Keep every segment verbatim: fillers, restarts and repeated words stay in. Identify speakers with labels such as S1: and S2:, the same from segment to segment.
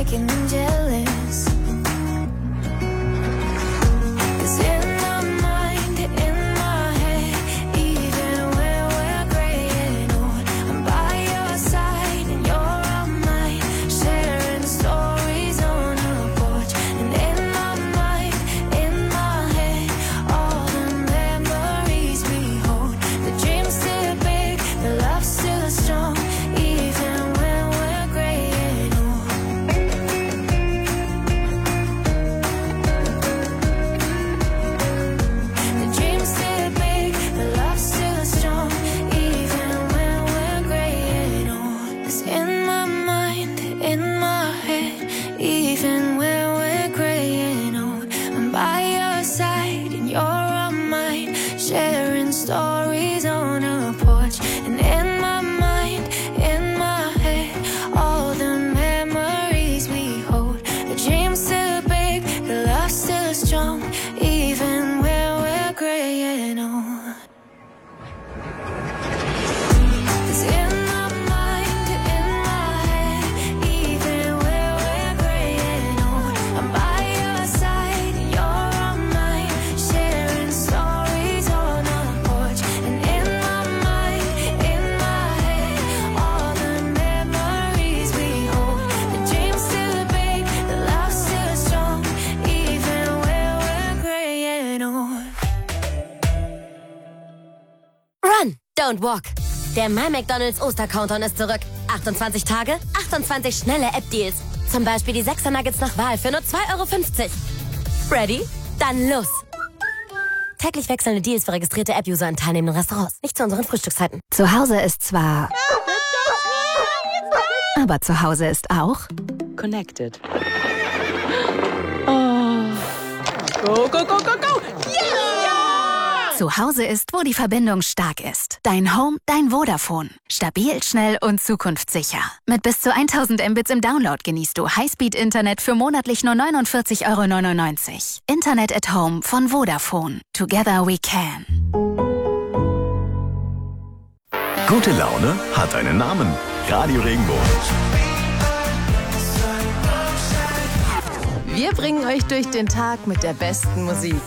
S1: making them jealous. 'Cause in my mind, in my head, even when we're graying old, I'm by your side and you're on mine, sharing stories on a porch. And in my mind, in my head, all the memories we hold. The dream's still big, the love's still strong, even when we're graying old. The dream's still big, the love's still strong, even when we're graying old. It's in my mind, in my head, even when we're graying old. I'm by your side and you're on mine, sharing stories on a porch. And in my mind, in my head, all the memories we hold. The dream's still big, the love's still strong, even when we're graying old. 'Cause in my mind, in my head, even when we're graying old, I'm by your side and you're on mine, sharing stories on a porch. And in my mind, in my head, all the memories we hold. The dream's still big, the love's still strong, even when we're graying old.
S2: Run, don't walk. Der My McDonald's Oster-Countdown ist zurück. achtundzwanzig Tage, achtundzwanzig schnelle App-Deals. Zum Beispiel die sechser Nuggets nach Wahl für nur zwei Euro fünfzig. Ready? Dann los. Täglich wechselnde Deals für registrierte App-User in teilnehmenden Restaurants. Nicht zu unseren Frühstückszeiten.
S3: Zu Hause ist zwar... Aber zu Hause ist auch...
S4: Connected. Oh. Go, go, go, go, go!
S3: Zu Hause ist, wo die Verbindung stark ist. Dein Home, dein Vodafone. Stabil, schnell und zukunftssicher. Mit bis zu tausend Mbits im Download genießt du Highspeed-Internet für monatlich nur neunundvierzig Euro neunundneunzig. Internet at Home von Vodafone. Together we can.
S5: Gute Laune hat einen Namen. Radio Regenbogen.
S6: Wir bringen euch durch den Tag mit der besten Musik.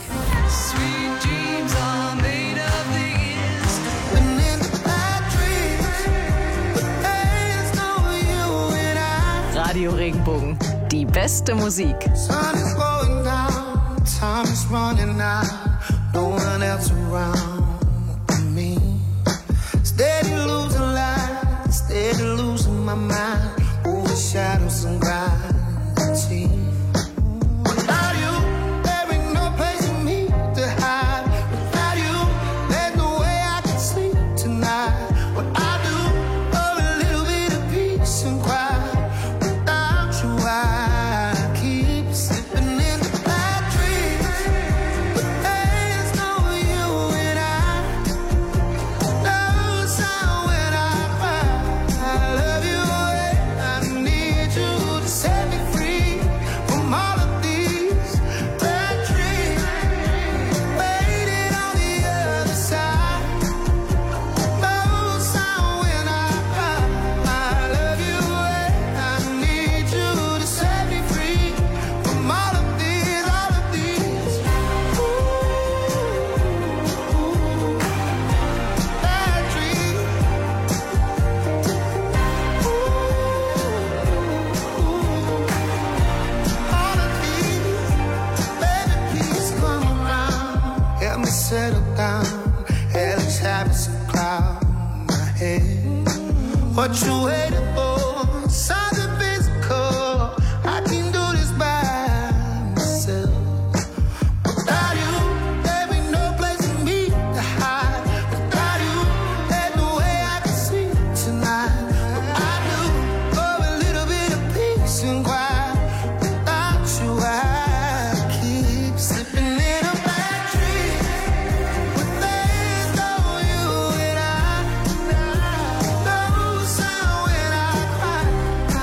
S6: Radio Regenbogen, die beste Musik.
S7: Sun is going down, time is running out, no one else around me. Steady losing light, steady losing my mind, over shadows and gravity. Without you, there ain't no place for me to hide. Without you, there's no way I can sleep tonight. What I do, oh, a little bit of peace and quiet. I keep slipping into bad dreams, but there's no you and I. No sound when I cry. I love you and I need you to set me free from all of these bad dreams. Waiting on the other side. No sound when I cry. I love you and I need you to set me free from all of these, all of these. Ooh, ooh, bad dreams. Ooh, all of these. Baby, please come around. Help me settle down. Hellish habits crowd my head. What you waiting for? Something physical. I can do this by myself. Without you, there ain't no place for me to hide. Without you, there's no way I can sleep tonight. But I do, oh, a little bit of peace and quiet. Without you, I keep slipping in a bad dream. But there's no you and I. No sound when I cry.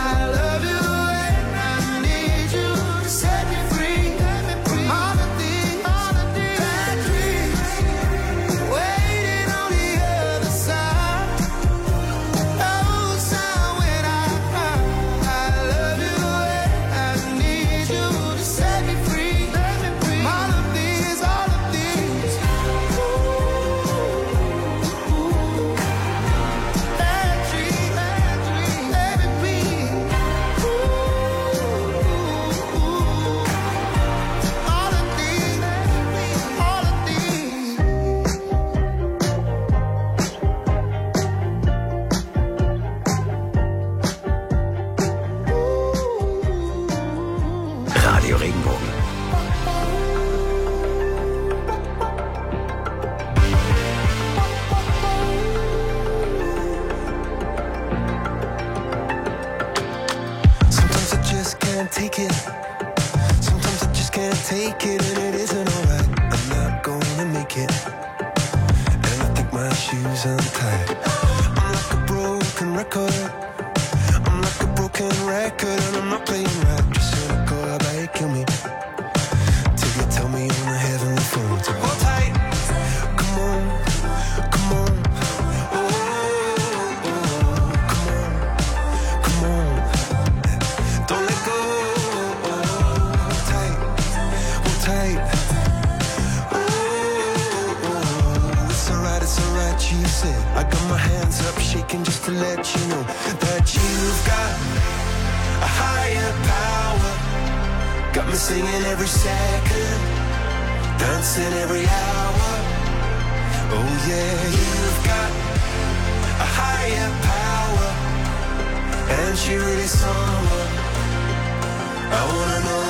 S7: take it. Sometimes I just can't take it, and it isn't alright. I'm not gonna make it, and I think my shoes untied. I'm like a broken record. I'm like a broken record, and I'm not playing right. Just cynical, how about you kill me till you tell me on the heavenly phone to hold tight. Come on, come on. Oh, oh, oh, come on, come on. Don't let go. Oh, hold tight, hold tight. Oh, oh, it's alright, it's alright, she said. I got my hands up shaking just to let you know that you've got a higher power. Got me singing every second, dancing every hour. Oh yeah, you've got a higher power, and she really someone I wanna know.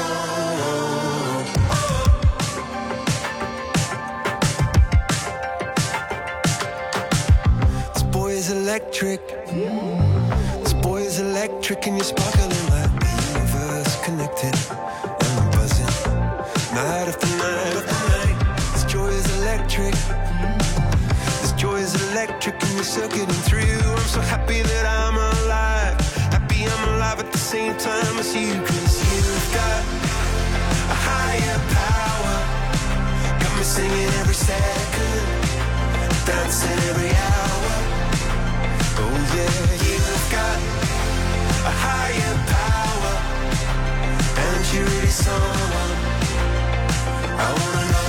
S7: This boy is electric. This boy is electric, and you're sparkling like the universe connected. And I'm buzzing night after night after night. This joy is electric. This joy is electric, and you're circuiting through. I'm so happy that I'm alive. Happy I'm alive at the same time as you. Cause you've got a higher power. Got me singing every second, dancing every hour. Oh yeah, you've got a higher power, and you're really someone I wanna know.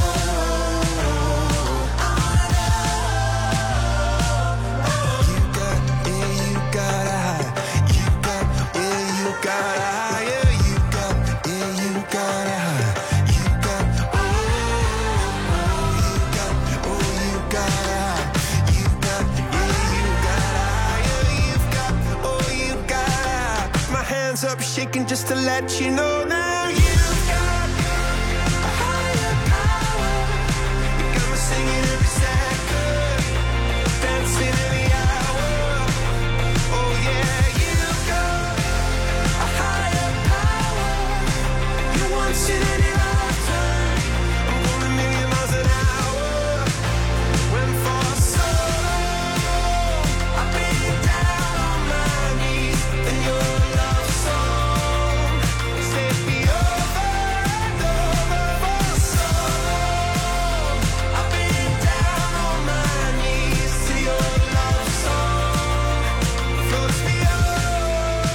S7: You got, yeah, you got a high. You got, yeah, you got a high. Yeah, you got, yeah, you got a high. You got, oh, oh, you got, oh, you got a high. You got, yeah, you got a high. Yeah, you've got, oh, you got a high. My hands up shaking just to let you know now. You've got a higher power. You got me singing every second, dancing every hour. Oh yeah, you've got a higher power. You once in any lifetime. I'm going a million miles an hour. When for so long I've been down on my knees, and your love song set me over and over. For so long I've been down on my knees, till your love song floats me over.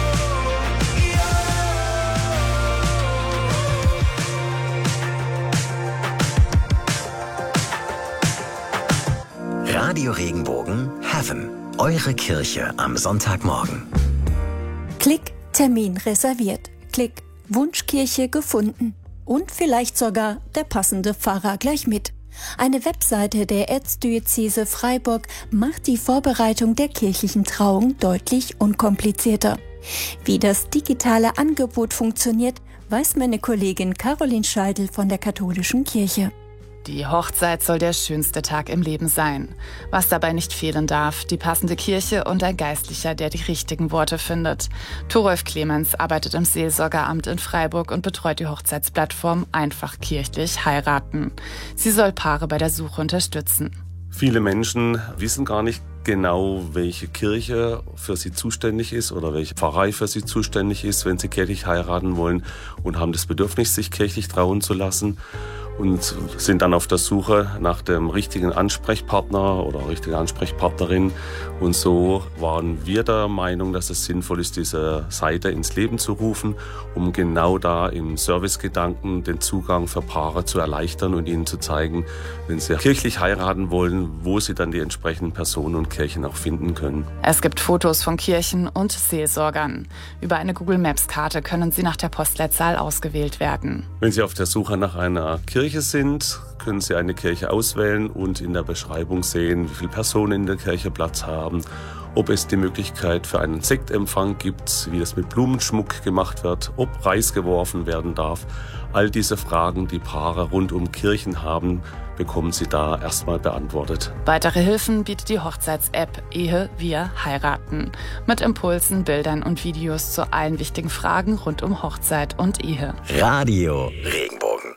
S5: Radio Regenbogen Heaven. Eure Kirche am Sonntagmorgen.
S8: Klick, Termin reserviert. Klick, Wunschkirche gefunden. Und vielleicht sogar der passende Pfarrer gleich mit. Eine Webseite der Erzdiözese Freiburg macht die Vorbereitung der kirchlichen Trauung deutlich unkomplizierter. Wie das digitale Angebot funktioniert, weiß meine Kollegin Caroline Scheidel von der Katholischen Kirche.
S9: Die Hochzeit soll der schönste Tag im Leben sein. Was dabei nicht fehlen darf, die passende Kirche und ein Geistlicher, der die richtigen Worte findet. Thorolf Clemens arbeitet im Seelsorgeramt in Freiburg und betreut die Hochzeitsplattform Einfach kirchlich heiraten. Sie soll Paare bei der Suche unterstützen.
S10: Viele Menschen wissen gar nicht genau, welche Kirche für sie zuständig ist oder welche Pfarrei für sie zuständig ist, wenn sie kirchlich heiraten wollen, und haben das Bedürfnis, sich kirchlich trauen zu lassen. Und sind dann auf der Suche nach dem richtigen Ansprechpartner oder richtigen Ansprechpartnerin. Und so waren wir der Meinung, dass es sinnvoll ist, diese Seite ins Leben zu rufen, um genau da im Servicegedanken den Zugang für Paare zu erleichtern und ihnen zu zeigen, wenn sie kirchlich heiraten wollen, wo sie dann die entsprechenden Personen und Kirchen auch finden können.
S9: Es gibt Fotos von Kirchen und Seelsorgern. Über eine Google Maps Karte können sie nach der Postleitzahl ausgewählt werden.
S10: Wenn Sie auf der Suche nach einer Kirche sind, können Sie eine Kirche auswählen und in der Beschreibung sehen, wie viele Personen in der Kirche Platz haben ob es die Möglichkeit für einen Sektempfang gibt, wie das mit Blumenschmuck gemacht wird, ob Reis geworfen werden darf. All diese Fragen, die Paare rund um Kirchen haben, bekommen Sie da erstmal beantwortet.
S9: Weitere Hilfen bietet die Hochzeits-App Ehe, wir heiraten. Mit Impulsen, Bildern und Videos zu allen wichtigen Fragen rund um Hochzeit und Ehe.
S5: Radio Regenbogen.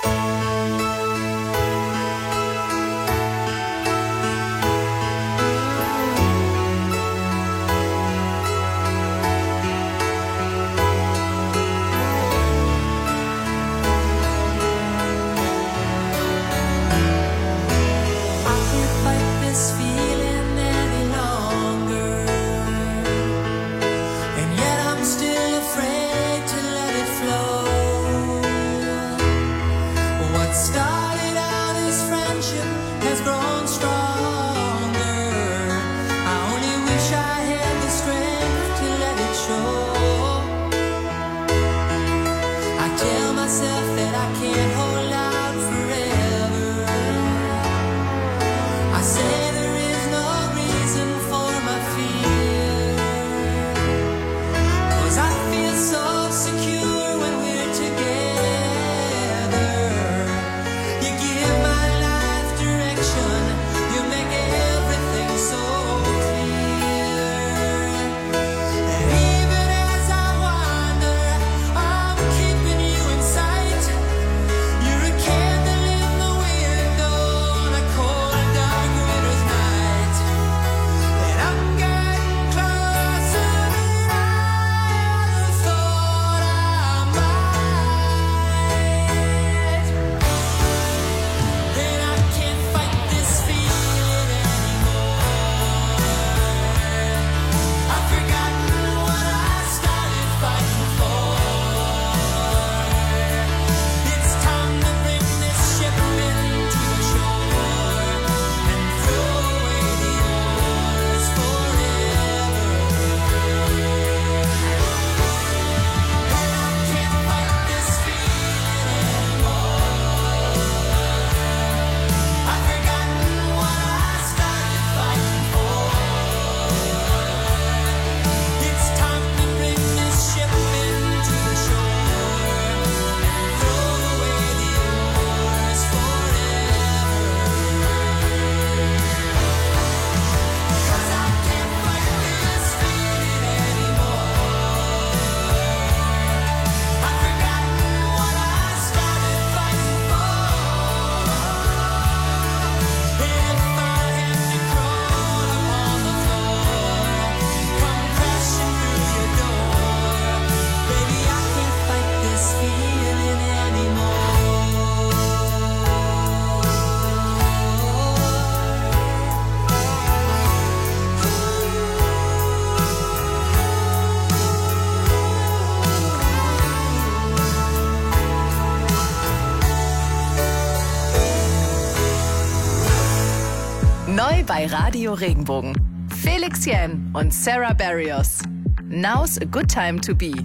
S6: Neu bei Radio Regenbogen. Felix Jähn und Sarah Barrios. Now's a good time to be.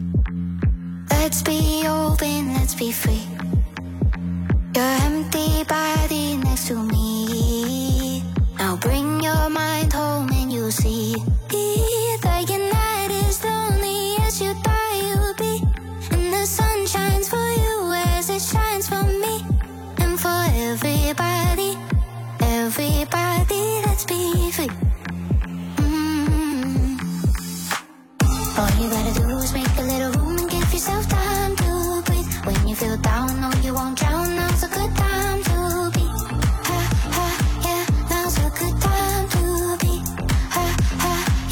S1: Let's be open, let's be free. Your empty body next to me. Now bring your mind home and you'll see that your night is lonely as you thought you would be. And the sun shines for you as it shines for me. And for everybody, everybody, let's be free. Mm-hmm. All you gotta do is make a little room and give yourself time to breathe. When you feel down, no, you won't drown. Now's a good time to be. Ha, ha, yeah, now's a good time to be. Ha, ha,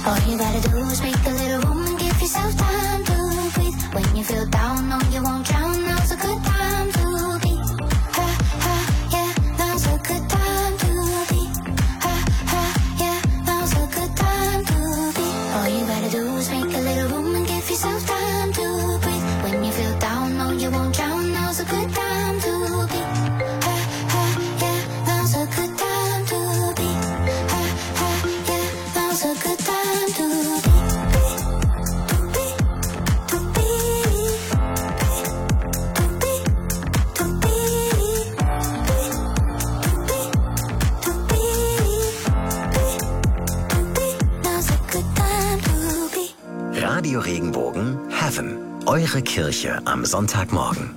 S1: All you gotta do is make a little room and give yourself time to breathe. When you feel down, no, you won't drown. Now's a good time to be. Ha, ha, yeah, now's a good time to be. Ha, ha, yeah, now's a good time to be. All you gotta do is make a little room and give yourself time to breathe. When you feel down, no, you won't drown. Now's a good time to be. Ha, ha, yeah, now's a good time to be. Ha, ha, yeah, now's a good time to be.
S5: Radio Regenbogen Heaven. Eure Kirche am Sonntagmorgen.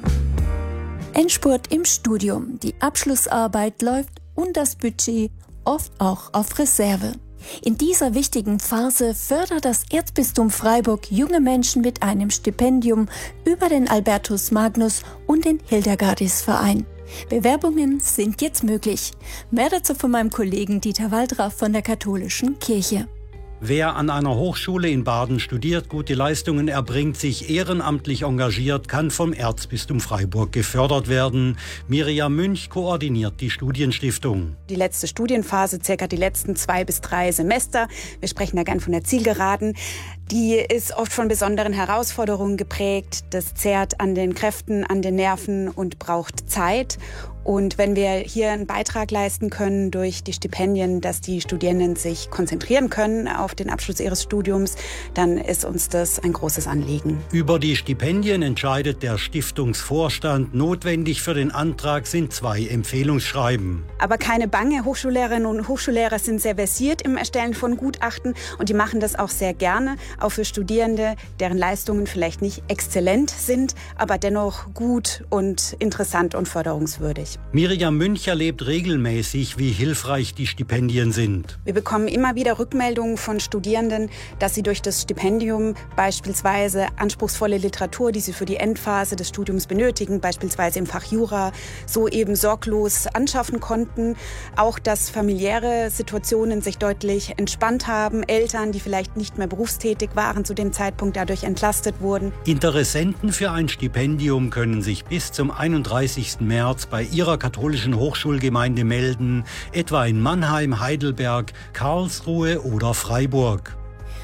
S8: Endspurt im Studium. Die Abschlussarbeit läuft und das Budget oft auch auf Reserve. In dieser wichtigen Phase fördert das Erzbistum Freiburg junge Menschen mit einem Stipendium über den Albertus Magnus und den Hildegardis-Verein. Bewerbungen sind jetzt möglich. Mehr dazu von meinem Kollegen Dieter Waldraff von der Katholischen Kirche.
S11: Wer an einer Hochschule in Baden studiert, gute Leistungen erbringt, sich ehrenamtlich engagiert, kann vom Erzbistum Freiburg gefördert werden. Miriam Münch koordiniert die Studienstiftung.
S12: Die letzte Studienphase, circa die letzten zwei bis drei Semester. Wir sprechen da gern von der Zielgeraden. Die ist oft von besonderen Herausforderungen geprägt. Das zehrt an den Kräften, an den Nerven und braucht Zeit. Und wenn wir hier einen Beitrag leisten können durch die Stipendien, dass die Studierenden sich konzentrieren können auf den Abschluss ihres Studiums, dann ist uns das ein großes Anliegen.
S11: Über die Stipendien entscheidet der Stiftungsvorstand. Notwendig für den Antrag sind zwei Empfehlungsschreiben.
S12: Aber keine Bange, Hochschullehrerinnen und Hochschullehrer sind sehr versiert im Erstellen von Gutachten und die machen das auch sehr gerne, auch für Studierende, deren Leistungen vielleicht nicht exzellent sind, aber dennoch gut und interessant und förderungswürdig.
S11: Miriam Münch erlebt regelmäßig, wie hilfreich die Stipendien sind.
S12: Wir bekommen immer wieder Rückmeldungen von Studierenden, dass sie durch das Stipendium beispielsweise anspruchsvolle Literatur, die sie für die Endphase des Studiums benötigen, beispielsweise im Fach Jura, so eben sorglos anschaffen konnten. Auch, dass familiäre Situationen sich deutlich entspannt haben. Eltern, die vielleicht nicht mehr berufstätig waren zu dem Zeitpunkt, dadurch entlastet wurden.
S11: Interessenten für ein Stipendium können sich bis zum einunddreißigsten März bei ihrer katholischen Hochschulgemeinde melden, etwa in Mannheim, Heidelberg, Karlsruhe oder Freiburg.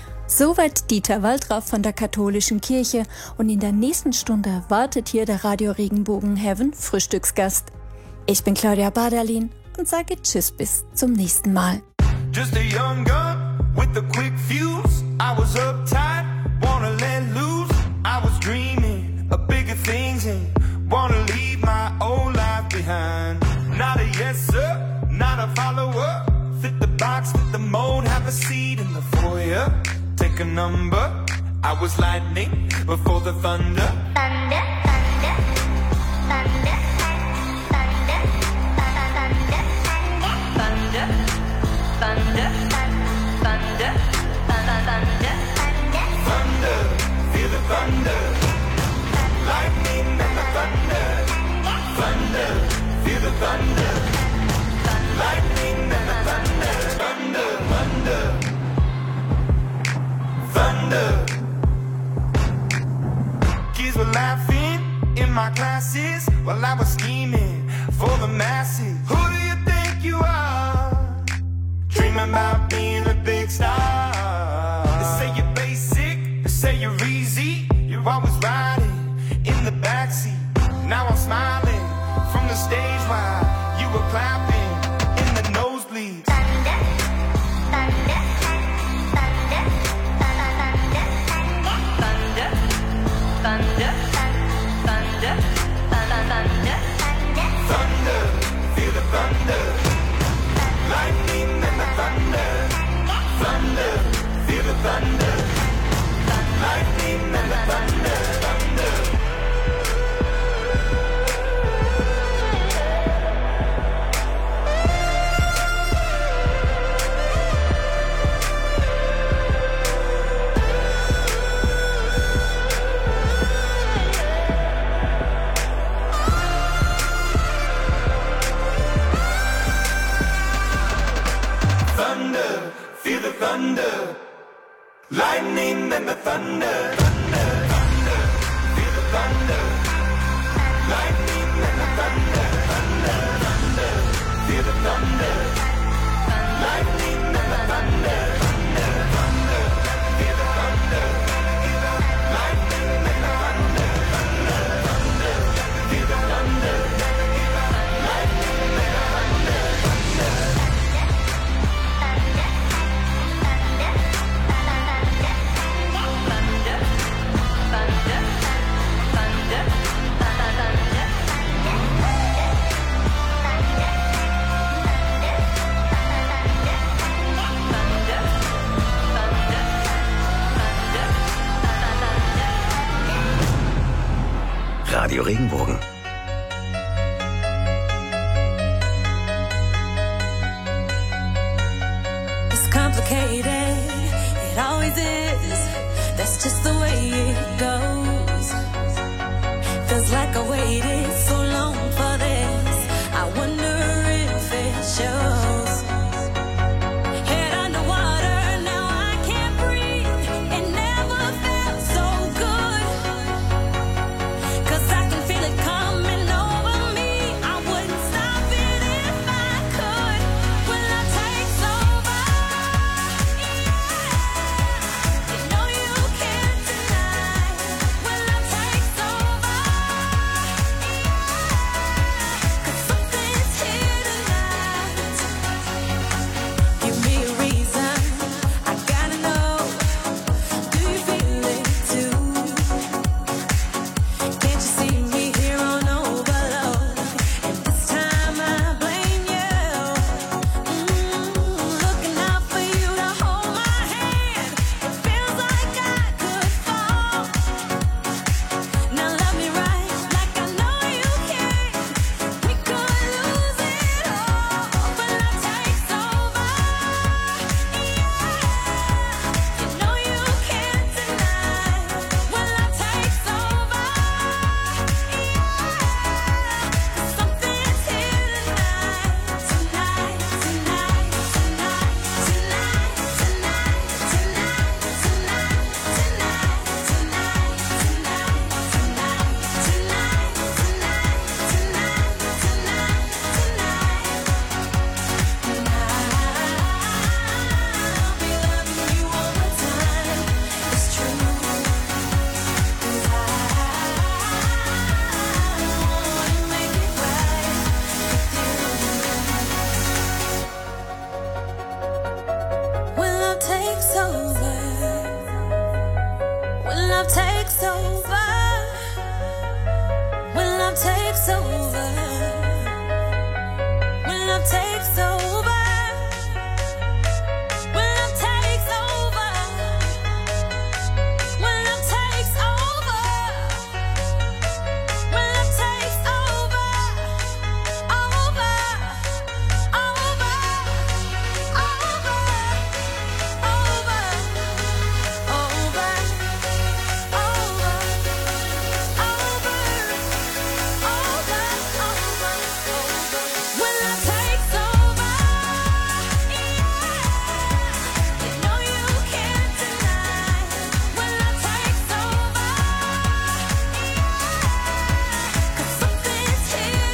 S8: Soweit Dieter Waldraff von der Katholischen Kirche und in der nächsten Stunde wartet hier der Radio Regenbogen Heaven Frühstücksgast. Ich bin Claudia Baderlin und sage Tschüss bis zum nächsten Mal.
S7: Just a young gun with a quick fuse. I was uptight, wanna let loose. I was dreaming of bigger things and wanna leave my old life behind. Not a yes sir, not a follower. Fit the box, fit the mold, have a seat in the foyer. Take a number. I was lightning before the thunder. Thunder, thunder, thunder, thunder, thunder, thunder, thunder, thunder, thunder, thunder, feel the thunder. Lightning and the thunder. Thunder, feel the thunder. Lightning and the thunder. Thunder, thunder. Thunder. Kids were laughing in my classes while I was scheming for the masses. Who do you think you are? Dreaming about being a big star. They say you're basic, they say you're easy. You're always riding in the backseat. Now I'm smiling from the stage while you were clapping in the nosebleeds. Thunder, thunder, thunder, thunder, thunder, thunder, thunder, thunder, thunder, feel the thunder. Lightning and the thunder. Thunder, feel the thunder. Lightning and the thunder. Thunder. Thunder, feel the thunder. Lightning and the thunder, thunder, thunder, feel the thunder. Lightning and the thunder, thunder, thunder, feel the thunder. Lightning and the thunder, thunder, thunder, feel the thunder. Lightning and the thunder, thunder, thunder, feel the thunder. Lightning and the thunder, thunder.
S5: Radio Regenbogen.
S1: It's complicated, it always is. That's just the way it goes. Feels like I waited so long for this. I wonder if it shows. Head underwater, now I can't breathe. It never felt so good. 'Cause I can feel it coming over me. I wouldn't stop it if I could. When love takes over, yeah. You know you can't deny. When love takes over, yeah. 'Cause something's here tonight. Give me a reason, I gotta know. Do you feel it too? Can't you see me here on overload? And this time I blame you. Mm, looking out for you to hold my hand. It feels like I could fall. Now love me right, like I know you can. We could lose it all. When love takes over, yeah. You know you can't deny. When love takes over, something's here tonight, tonight, tonight, tonight, tonight, tonight, tonight, tonight, tonight, tonight, tonight, tonight, I'll be loving you all the time. It's true. 'Cause I wanna make it right with you. When love takes over, when love takes over, when love takes over, when love takes over, when love takes over, when love takes over, when love takes over, over, over, over, over, over, over, over, over, over, over. When love takes over, yeah. You know you can't deny. When love takes over, yeah. 'Cause something's here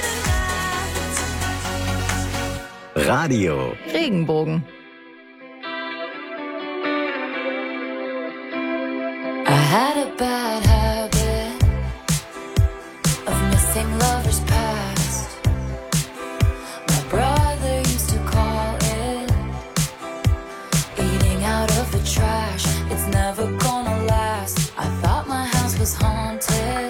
S1: tonight.
S5: Radio
S6: Regenbogen.
S1: I had a bad habit of missing lovers past. My brother used to call it eating out of the trash. It's never gonna last. I thought my house was haunted.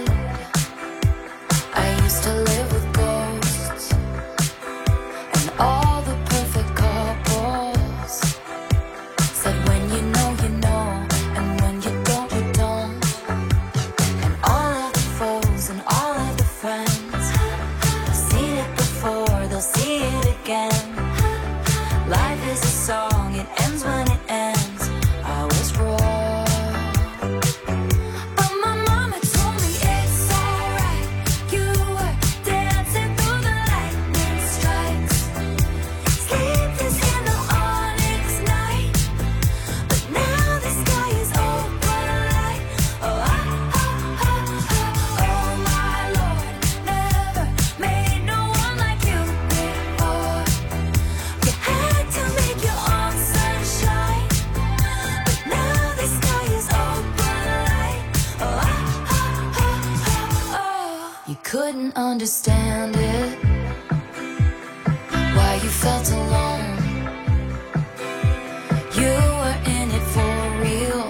S1: I used to live with ghosts and all the perfect couples said when you know you know, and when you don't you don't. didn't understand it, why you felt alone. You were in it for real.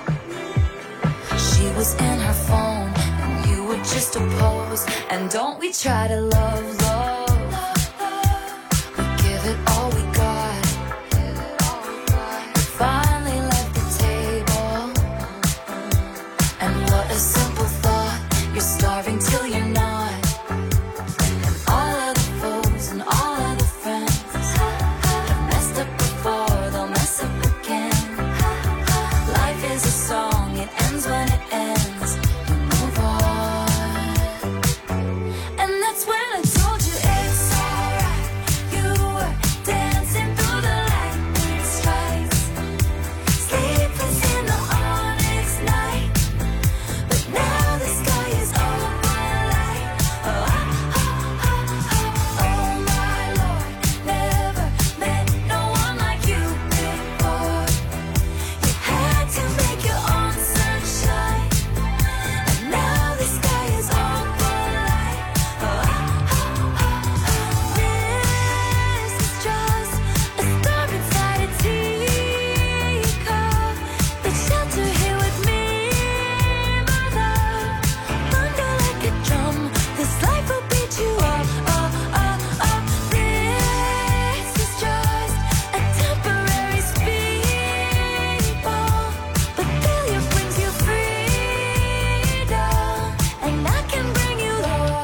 S1: She was in her phone and you were just a pose. And don't we try to love, love, we give it all we got. We finally left the table, and what a simple thought. You're starving till you're not. And all of the foes and all of the friends have messed up before, they'll mess up again. Life is a song, it ends when it ends. You move on. And that's when I told you it's alright. You were dancing through the lightning strikes, sleepless in the onyx night. But now the sky is all light. Oh, oh, oh, oh, oh my Lord, never met no one like you before. You had to make your own sunshine, and now the sky is all light. Oh, oh, oh, oh, this is just a star inside a teacup. The shelter here with me, my love. Thunder like a drum, this life will beat you up, up, up, up. This is just a temporary speed bump, but failure brings you freedom, and I can bring you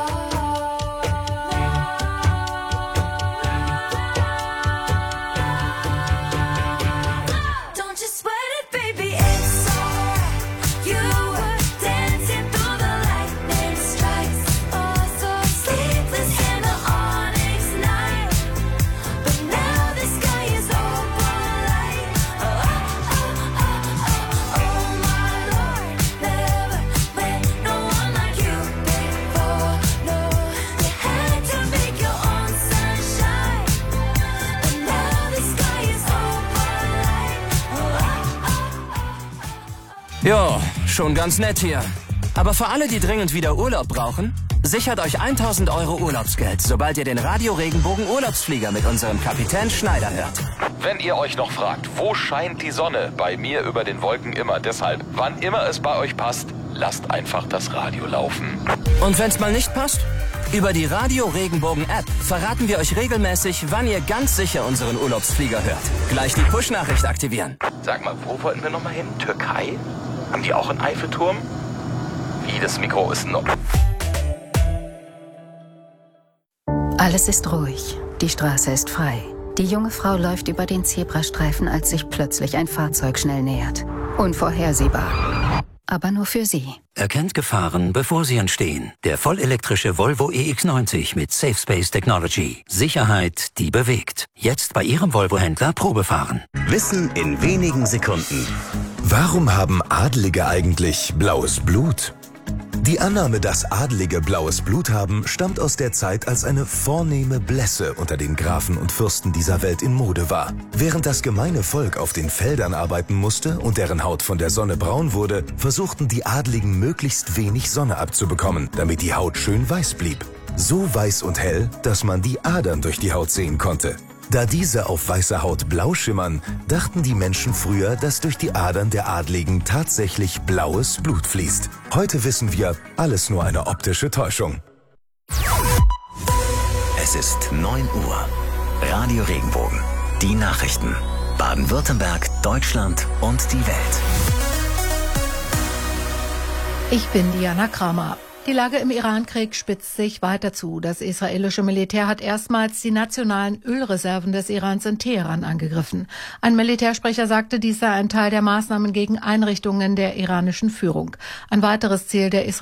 S1: love. Don't you sweat it, baby, it's alright. You were dancing through the lightning strikes, oh so sleepless in the onyx night. But now the sky is open light. Oh, oh, oh, oh, oh my Lord, never met no one like you before. No, you had to make your own sunshine, but now the sky is open light. Oh, oh, oh.
S13: Jo, schon ganz nett hier. Aber für alle, die dringend wieder Urlaub brauchen, sichert euch tausend Euro Urlaubsgeld, sobald ihr den Radio Regenbogen Urlaubsflieger mit unserem Kapitän Schneider hört.
S14: Wenn ihr euch noch fragt, wo scheint die Sonne? Bei mir über den Wolken immer. Deshalb, wann immer es bei euch passt, lasst einfach das Radio laufen.
S13: Und wenn's mal nicht passt? Über die Radio Regenbogen App verraten wir euch regelmäßig, wann ihr ganz sicher unseren Urlaubsflieger hört. Gleich die Push-Nachricht aktivieren.
S14: Sag mal, wo wollten wir noch mal hin? Türkei? Haben die auch einen Eiffelturm? Wie, das Mikro ist noch...
S15: Alles ist ruhig. Die Straße ist frei. Die junge Frau läuft über den Zebrastreifen, als sich plötzlich ein Fahrzeug schnell nähert. Unvorhersehbar. Aber nur für sie.
S16: Erkennt Gefahren, bevor sie entstehen. Der vollelektrische Volvo E X neunzig mit Safe Space Technology. Sicherheit, die bewegt. Jetzt bei Ihrem Volvo-Händler Probefahren.
S5: Wissen in wenigen Sekunden. Warum haben Adlige eigentlich blaues Blut? Die Annahme, dass Adlige blaues Blut haben, stammt aus der Zeit, als eine vornehme Blässe unter den Grafen und Fürsten dieser Welt in Mode war. Während das gemeine Volk auf den Feldern arbeiten musste und deren Haut von der Sonne braun wurde, versuchten die Adligen möglichst wenig Sonne abzubekommen, damit die Haut schön weiß blieb. So weiß und hell, dass man die Adern durch die Haut sehen konnte. Da diese auf weißer Haut blau schimmern, dachten die Menschen früher, dass durch die Adern der Adligen tatsächlich blaues Blut fließt. Heute wissen wir, alles nur eine optische Täuschung.
S17: Es ist neun Uhr. Radio Regenbogen. Die Nachrichten. Baden-Württemberg, Deutschland und die Welt.
S18: Ich bin Diana Kramer. Die Lage im Irankrieg spitzt sich weiter zu. Das israelische Militär hat erstmals die nationalen Ölreserven des Irans in Teheran angegriffen. Ein Militärsprecher sagte, dies sei ein Teil der Maßnahmen gegen Einrichtungen der iranischen Führung. Ein weiteres Ziel der Israel